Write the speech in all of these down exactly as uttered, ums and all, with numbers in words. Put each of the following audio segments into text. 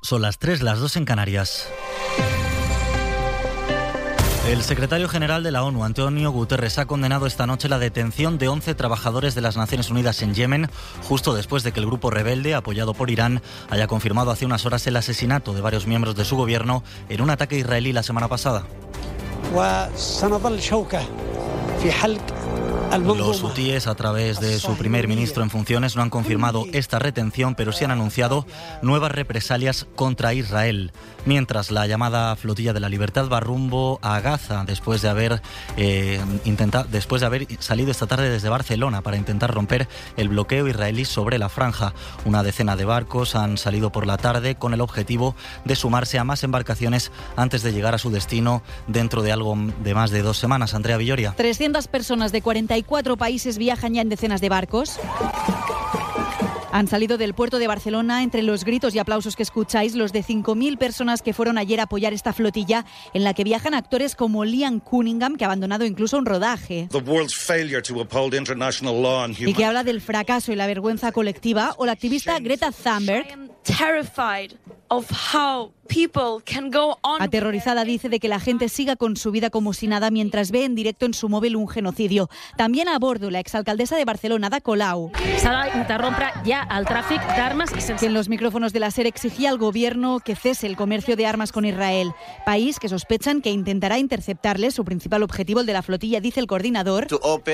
Son las tres, las dos en Canarias. El secretario general de la ONU, Antonio Guterres, ha condenado esta noche la detención de once trabajadores de las Naciones Unidas en Yemen, justo después de que el grupo rebelde, apoyado por Irán, haya confirmado hace unas horas el asesinato de varios miembros de su gobierno en un ataque israelí la semana pasada. Los hutíes, a través de su primer ministro en funciones, no han confirmado esta retención, pero sí han anunciado nuevas represalias contra Israel. Mientras, la llamada Flotilla de la Libertad va rumbo a Gaza, después de haber eh, intentado, después de haber salido esta tarde desde Barcelona para intentar romper el bloqueo israelí sobre la franja. Una decena de barcos han salido por la tarde con el objetivo de sumarse a más embarcaciones antes de llegar a su destino dentro de algo de más de dos semanas. Andrea Villoria. trescientas personas de cuarenta y cuatro países viajan ya en decenas de barcos. Han salido del puerto de Barcelona. Entre los gritos y aplausos que escucháis, los de cinco mil personas que fueron ayer a apoyar esta flotilla, en la que viajan actores como Liam Cunningham, que ha abandonado incluso un rodaje, y que habla del fracaso y la vergüenza colectiva, o la activista Greta Thunberg. Aterrorizada, dice, de que la gente siga con su vida como si nada mientras ve en directo en su móvil un genocidio. También a bordo la exalcaldesa de Barcelona, Ada Colau, s'ha d'interrompre ja el tràfic d'armes i sense... que en los micrófonos de la SER exigía al gobierno que cese el comercio de armas con Israel, país que sospechan que intentará interceptarle. Su principal objetivo, el de la flotilla, dice el coordinador,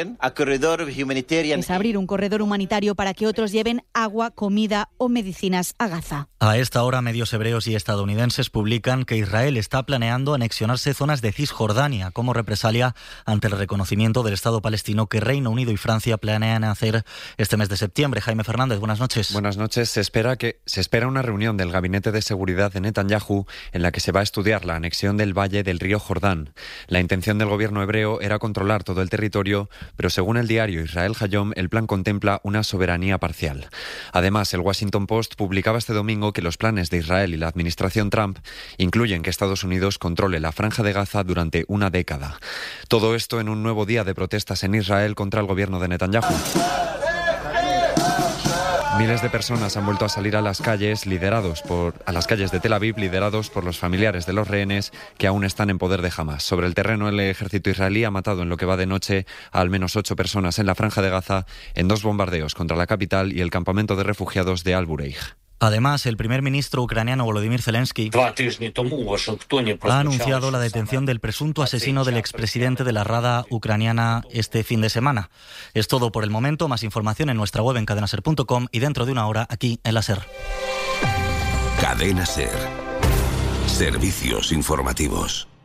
es abrir un corredor humanitario para que otros lleven agua, comida o medicinas a Gaza. A esta hora, medios hebreos y estadounidenses publican que Israel está planeando anexionarse zonas de Cisjordania como represalia ante el reconocimiento del Estado palestino que Reino Unido y Francia planean hacer este mes de septiembre. Jaime Fernández, buenas noches. Buenas noches. Se espera que se espera una reunión del Gabinete de Seguridad de Netanyahu en la que se va a estudiar la anexión del valle del río Jordán. La intención del gobierno hebreo era controlar todo el territorio, pero según el diario Israel Hayom, el plan contempla una soberanía parcial. Además, el Washington Post publicaba este domingo que los planes de Israel y la administración Trump incluyen que Estados Unidos controle la franja de Gaza durante una década. Todo esto en un nuevo día de protestas en Israel contra el gobierno de Netanyahu. Miles de personas han vuelto a salir a las calles liderados por a las calles de Tel Aviv liderados por los familiares de los rehenes que aún están en poder de Hamás. Sobre el terreno, el ejército israelí ha matado en lo que va de noche a al menos ocho personas en la franja de Gaza en dos bombardeos contra la capital y el campamento de refugiados de Al-Bureij. Además, el primer ministro ucraniano Volodymyr Zelensky ha anunciado la detención del presunto asesino del expresidente de la Rada ucraniana este fin de semana. Es todo por el momento. Más información en nuestra web en cadena ser punto com y dentro de una hora aquí en la SER. Cadena SER. Servicios informativos.